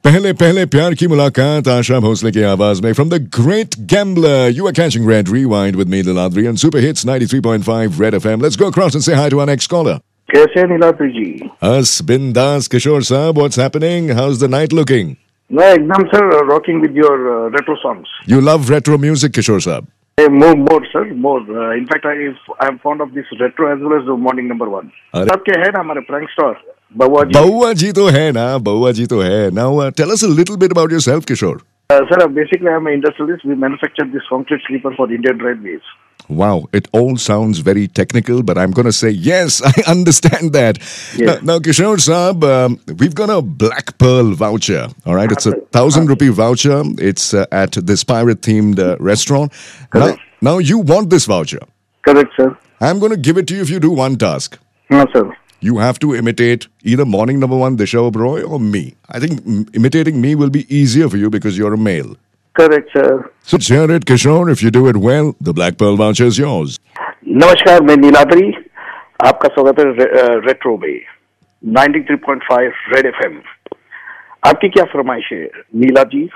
पहले पहले प्यार की मुलाकात आशा भोसले की आवाज में from the great gambler. You are catching Red Rewind with me, Niladri, on Super Hits 93.5 Red FM. Let's go across and say hi to our next caller. कैसे नीलाद्री जी? Us bindas Kishore Saab, what's happening? How's the night looking? मैं एकदम sir rocking with your retro songs. You love retro music, Kishore Saab? More sir, more. In fact, I'm fond of this retro as well as the morning number one. आपके है ना हमारे prank star बउआ जी. बउआ जी तो है ना, बउआ जी तो है. Now tell us a little bit about yourself, Kishore. Sir, basically I'm an industrialist. We manufacture this concrete sleeper for Indian Railways. Wow, it all sounds very technical, but I'm going to say, yes, I understand that. Yes. Now, Kishore Saab, we've got a Black Pearl voucher, all right? It's a 1,000 rupee voucher. It's at this pirate-themed restaurant. Now, you want this voucher. Correct, sir. I'm going to give it to you if you do one task. No, sir. You have to imitate either morning number one, Disha Oberoi, or me. I think imitating me will be easier for you because you're a male. Correct, sir. So share it, Kishore. If you do it well, the Black Pearl voucher is yours. नमस्कार, मैं नीलाद्री. आपका स्वागत है retro में 93.5 red FM. आपकी क्या फरमाइश है नीला जी?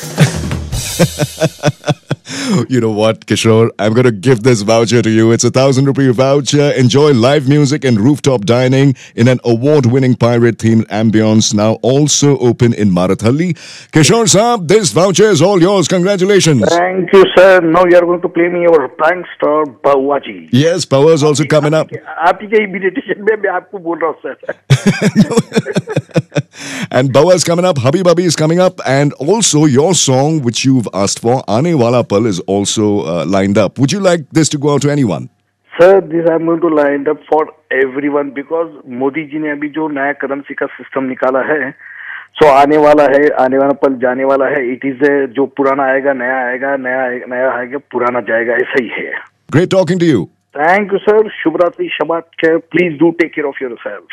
You know what, Kishore? I'm going to give this voucher to you. It's a 1,000 rupee voucher. Enjoy live music and rooftop dining in an award-winning pirate-themed ambience. Now also open in Marathalli. Kishore Saab, this voucher is all yours. Congratulations. Thank you, sir. Now you are going to play me your prank star Bauwa ji. Yes, Power's also coming up. आपकी क्या imitation में मैं आपको बोल रहा हूँ sir. And Bawa is coming up, Habib Abi is coming up, and also your song which you've asked for, Aane Wala Pal, is also lined up. Would you like this to go out to anyone? Sir, this I'm going to line up for everyone because Modi ji ने अभी जो नया currency का system निकाला है, so आने वाला है, आने वाला पल जाने वाला है. It is जो पुराना आएगा, नया आएगा, पुराना जाएगा, ऐसा ही है. Great talking to you. Thank you, sir. Shubhratri, Shabbat Khair. Please do take care of yourself.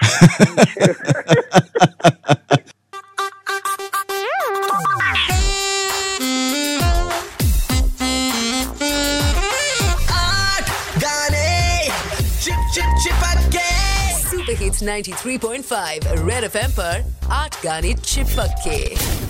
Super Hits 93.5 Red FM पर 8 गाने चिपक के.